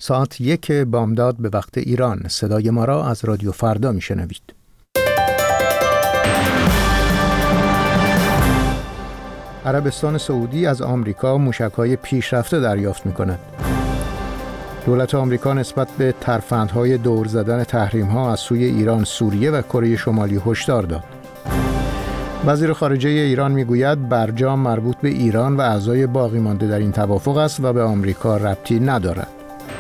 ساعت 1 بامداد به وقت ایران. صدای ما را از رادیو فردا میشنوید. عربستان سعودی از آمریکا موشک‌های پیشرفته دریافت می‌کند. دولت آمریکا نسبت به ترفندهای دور زدن تحریم‌ها از سوی ایران، سوریه و کره شمالی هشدار داد. وزیر خارجه ایران میگوید برجام مربوط به ایران و اعضای باقی مانده در این توافق است و به آمریکا ربطی ندارد.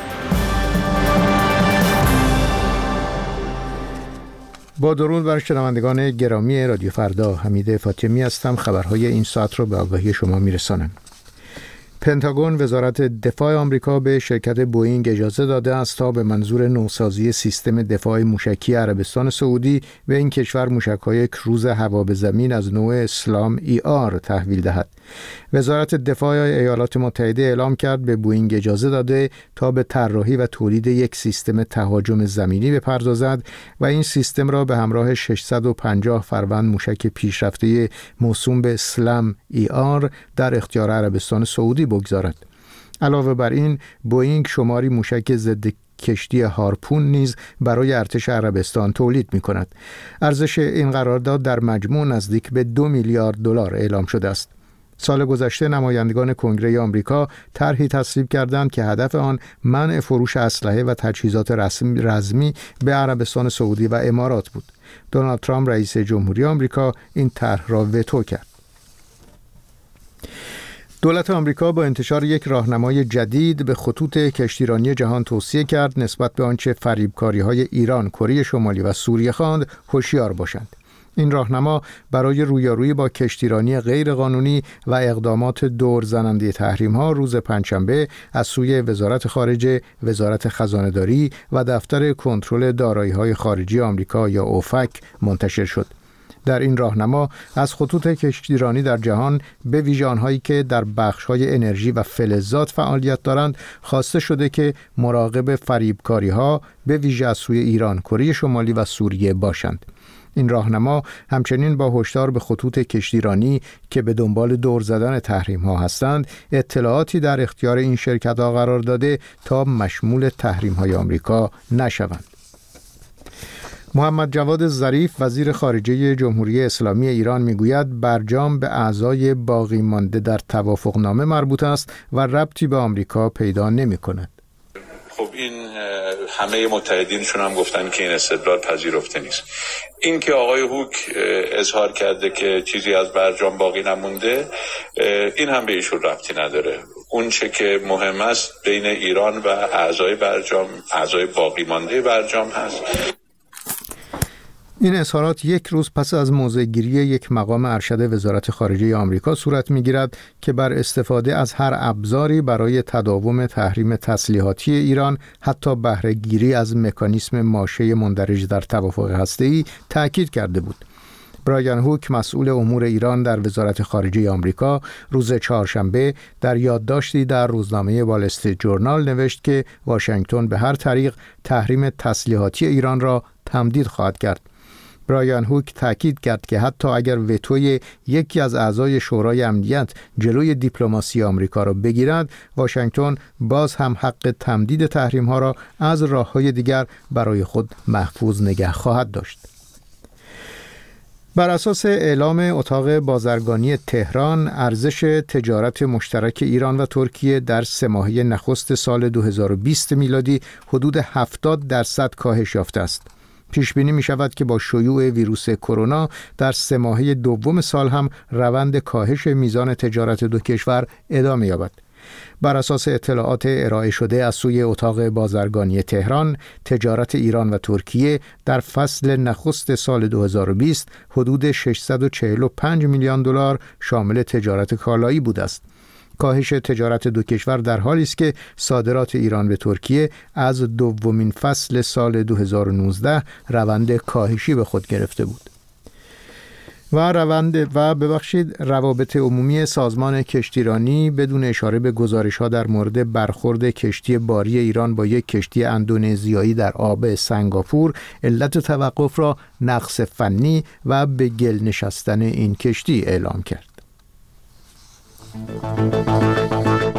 با درود بر شنوندگان گرامی رادیو فردا، حمید فاطمی هستم. خبرهای این ساعت را به آگاهی شما میرسانم. پنتاگون، وزارت دفاع آمریکا، به شرکت بوئینگ اجازه داده است تا به منظور نوسازی سیستم دفاع موشکی عربستان سعودی به این کشور موشک‌های کروز هوا به زمین از نوع اسلام ER تحویل دهد. وزارت دفاع ایالات متحده اعلام کرد به بوئینگ اجازه داده تا به طراحی و تولید یک سیستم تهاجم زمینی بپردازد و این سیستم را به همراه 650 فروند موشک پیشرفته موسوم به اسلام ER در اختیار عربستان سعودی بگذارد. علاوه بر این، بوئینگ شماری موشک ضد کشتی هارپون نیز برای ارتش عربستان تولید می کند. ارزش این قرارداد در مجموع نزدیک به 2 میلیارد دلار اعلام شده است. سال گذشته نمایندگان کنگره آمریکا طرحی تصویب کردند که هدف آن منع فروش اسلحه و تجهیزات رزمی به عربستان سعودی و امارات بود. دونالد ترامپ رئیس جمهوری آمریکا این طرح را وتو کرد. دولت آمریکا با انتشار یک راهنمای جدید به خطوط کشتیرانی جهان توصیه کرد نسبت به آنچه فریبکاری‌های ایران، کره شمالی و سوریه خواند هوشیار باشند. این راهنما برای رویارویی با کشتیرانی غیرقانونی و اقدامات دور زننده تحریم‌ها روز پنجشنبه از سوی وزارت خارجه، وزارت خزانه‌داری و دفتر کنترل دارایی‌های خارجی آمریکا یا اوفک منتشر شد. در این راهنما از خطوط کشتیرانی در جهان، به ویژه آنهایی که در بخش‌های انرژی و فلزات فعالیت دارند، خواسته شده که مراقب فریبکاری‌ها به ویژه از سوی ایران، کره شمالی و سوریه باشند. این راهنما همچنین با هشدار به خطوط کشتیرانی که به دنبال دور زدن تحریم‌ها هستند، اطلاعاتی در اختیار این شرکت‌ها قرار داده تا مشمول تحریم‌های آمریکا نشوند. محمد جواد ظریف، وزیر خارجه جمهوری اسلامی ایران، میگوید برجام به اعضای باقی مانده در توافقنامه مربوط است و ربطی به آمریکا پیدا نمی‌کند. خب این همه متحدینشون هم گفتن که این استدلال پذیرفته نیست. این که آقای هوک اظهار کرده که چیزی از برجام باقی نمونده، این هم به ایشون ربطی نداره. اون چه که مهم است بین ایران و اعضای برجام، اعضای باقی مانده برجام هست. این اظهارات یک روز پس از موضع‌گیری یک مقام ارشد وزارت خارجه آمریکا صورت می‌گیرد که بر استفاده از هر ابزاری برای تداوم تحریم تسلیحاتی ایران، حتی بهره گیری از مکانیسم ماشه مندرج در توافق هسته‌ای، تأکید کرده بود. برایان هوک، مسئول امور ایران در وزارت خارجه آمریکا، روز چهارشنبه در یادداشتی در روزنامه وال استریت جورنال نوشت که واشنگتن به هر طریق تحریم تسلیحاتی ایران را تمدید خواهد کرد. برایان هوک تأکید کرد که حتی اگر وتوی یکی از اعضای شورای امنیت جلوی دیپلماسی آمریکا را بگیرد، واشنگتن باز هم حق تمدید تحریم‌ها را از راه‌های دیگر برای خود محفوظ نگه خواهد داشت. بر اساس اعلام اتاق بازرگانی تهران، ارزش تجارت مشترک ایران و ترکیه در 3 ماهه نخست سال 2020 میلادی حدود 70% کاهش یافته است. پیش بینی می شود که با شیوع ویروس کرونا در 3 ماهه دوم سال هم روند کاهش میزان تجارت دو کشور ادامه یابد. بر اساس اطلاعات ارائه شده از سوی اتاق بازرگانی تهران، تجارت ایران و ترکیه در فصل نخست سال 2020 حدود 645 میلیون دلار شامل تجارت کالایی بوده است. کاهش تجارت دو کشور در حالی است که صادرات ایران به ترکیه از دومین فصل سال 2019 روند کاهشی به خود گرفته بود. روابط عمومی سازمان کشتیرانی بدون اشاره به گزارش‌ها در مورد برخورد کشتی باری ایران با یک کشتی اندونزیایی در آب سنگاپور، علت توقف را نقص فنی و به گل نشستن این کشتی اعلام کرد.